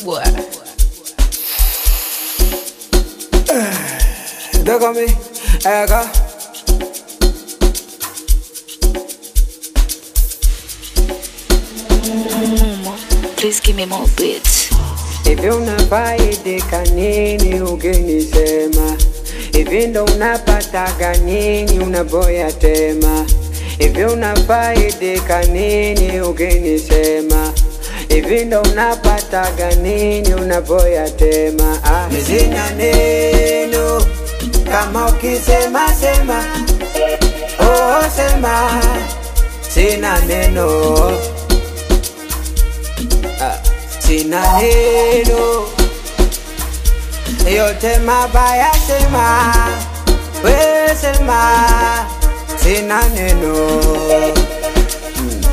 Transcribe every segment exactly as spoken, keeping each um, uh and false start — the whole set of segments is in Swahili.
boy. Look at me, Ega. Mama, please give me more beats. Hivi unafaidika nini ukinisema? Hivi ndo unapataga nini unaboya tema? Hivi unafaidika nini ukinisema? Hivi ndo unapataga nini unaboya tema? Ah, sina neno kama ukisema sema, oh sema, sina neno. Ah, sina neno, yote mabaya sema, we sema, sina neno. hmm.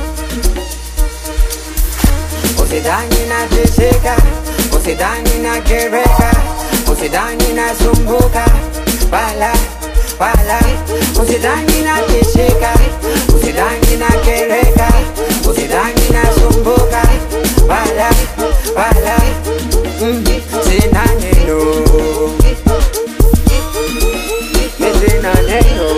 Usidhani nateseka, usidhani nakereka, usidhani nasumbuka, wala wala. Usidhani nateseka, usidhani nakereka, usidhani nasumbuka, wala wala. mm. Sina neno, sina neno.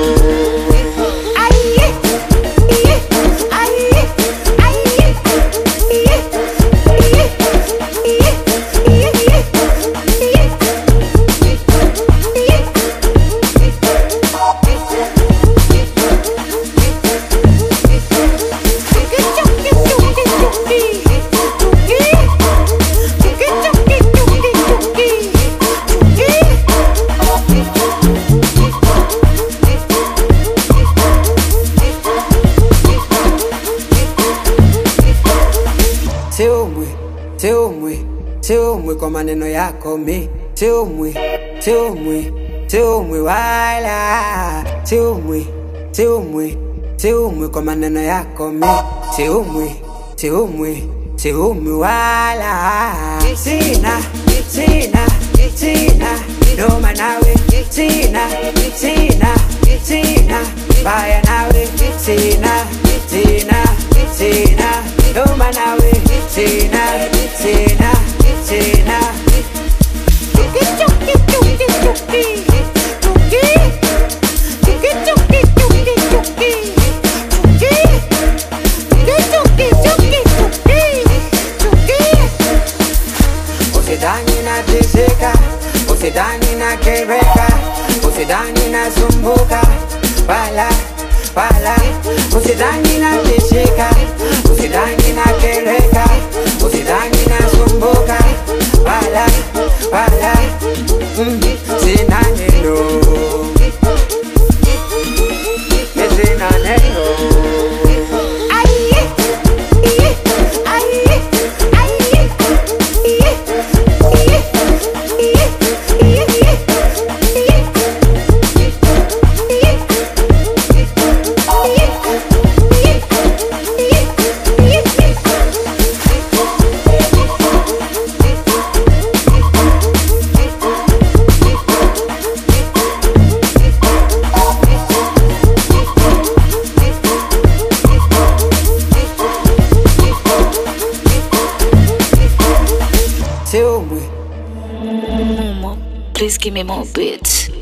Siumwi, siumwi, siumwi kwa maneno yako mi. Siumwi, siumwi, siumwi wala. Siumwi, siumwi, siumwi kwa maneno yako mi. Siumwi, siumwi, siumwi wala. Sina, sina, sina noma nawe. Sina, sina, sina baya nawe. Sina, sina, sina noma nawe. Sina, sina, sina. Usidhani nateseka, usidhani nakereka, usidhani nasumbuka, wala wala. Usidhani nateseka, usidhani nakereka, usidhani nasumbuka, wala wala. mm. Sina neno, sina neno. Mama, please give me more beats.